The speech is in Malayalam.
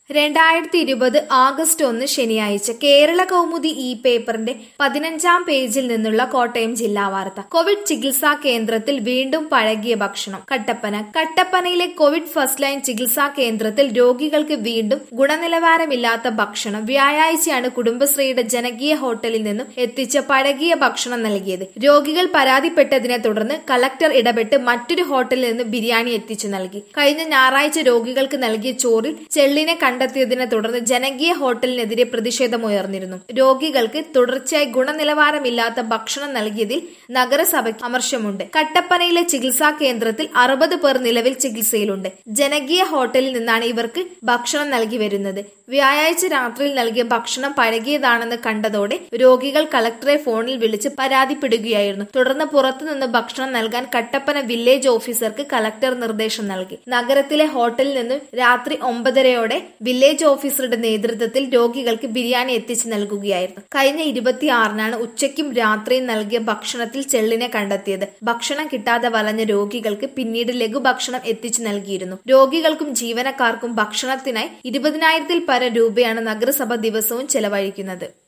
2020 ആഗസ്റ്റ് 1 ശനിയാഴ്ച കേരള കൗമുദി ഈ പേപ്പറിന്റെ 15-ാം പേജിൽ നിന്നുള്ള കോട്ടയം ജില്ലാ വാർത്ത. കോവിഡ് ചികിത്സാ കേന്ദ്രത്തിൽ വീണ്ടും പഴകിയ ഭക്ഷണം. കട്ടപ്പനയിലെ കോവിഡ് ഫസ്റ്റ് ലൈൻ ചികിത്സാ കേന്ദ്രത്തിൽ രോഗികൾക്ക് വീണ്ടും ഗുണനിലവാരമില്ലാത്ത ഭക്ഷണം. വ്യാഴാഴ്ചയാണ് കുടുംബശ്രീയുടെ ജനകീയ ഹോട്ടലിൽ നിന്നും എത്തിച്ച പഴകിയ ഭക്ഷണം നൽകിയത്. രോഗികൾ പരാതിപ്പെട്ടതിനെ തുടർന്ന് കളക്ടർ ഇടപെട്ട് മറ്റൊരു ഹോട്ടലിൽ നിന്ന് ബിരിയാണി എത്തിച്ചു നൽകി. കഴിഞ്ഞ ഞായറാഴ്ച രോഗികൾക്ക് നൽകിയ ചോറിൽ ചെള്ളിനെ കണ്ടെത്തിയതിനെ തുടർന്ന് ജനകീയ ഹോട്ടലിനെതിരെ പ്രതിഷേധമുയർന്നിരുന്നു. രോഗികൾക്ക് തുടർച്ചയായി ഗുണനിലവാരമില്ലാത്ത ഭക്ഷണം നൽകിയതിൽ നഗരസഭയ്ക്ക് അമർഷമുണ്ട്. കട്ടപ്പനയിലെ ചികിത്സാ കേന്ദ്രത്തിൽ 60 പേർ നിലവിൽ ചികിത്സയിലുണ്ട്. ജനകീയ ഹോട്ടലിൽ നിന്നാണ് ഇവർക്ക് ഭക്ഷണം നൽകി വരുന്നത്. വ്യാഴാഴ്ച രാത്രിയിൽ നൽകിയ ഭക്ഷണം പഴകിയതാണെന്ന് കണ്ടതോടെ രോഗികൾ കളക്ടറെ ഫോണിൽ വിളിച്ച് പരാതിപ്പെടുകയായിരുന്നു. തുടർന്ന് പുറത്തുനിന്ന് ഭക്ഷണം നൽകാൻ കട്ടപ്പന വില്ലേജ് ഓഫീസർക്ക് കളക്ടർ നിർദ്ദേശം നൽകി. നഗരത്തിലെ ഹോട്ടലിൽ നിന്ന് രാത്രി 9:30 വില്ലേജ് ഓഫീസറുടെ നേതൃത്വത്തിൽ രോഗികൾക്ക് ബിരിയാണി എത്തിച്ചു നൽകുകയായിരുന്നു. കഴിഞ്ഞ 26-നാണ് ഉച്ചയ്ക്കും രാത്രിയും നൽകിയ ഭക്ഷണത്തിൽ ചെള്ളിനെ കണ്ടെത്തിയത്. ഭക്ഷണം കിട്ടാതെ വലഞ്ഞ രോഗികൾക്ക് പിന്നീട് ലഘുഭക്ഷണം എത്തിച്ചു നൽകിയിരുന്നു. രോഗികൾക്കും ജീവനക്കാർക്കും ഭക്ഷണത്തിനായി 20,000-ൽ പരം രൂപയാണ് നഗരസഭ ദിവസവും ചെലവഴിക്കുന്നത്.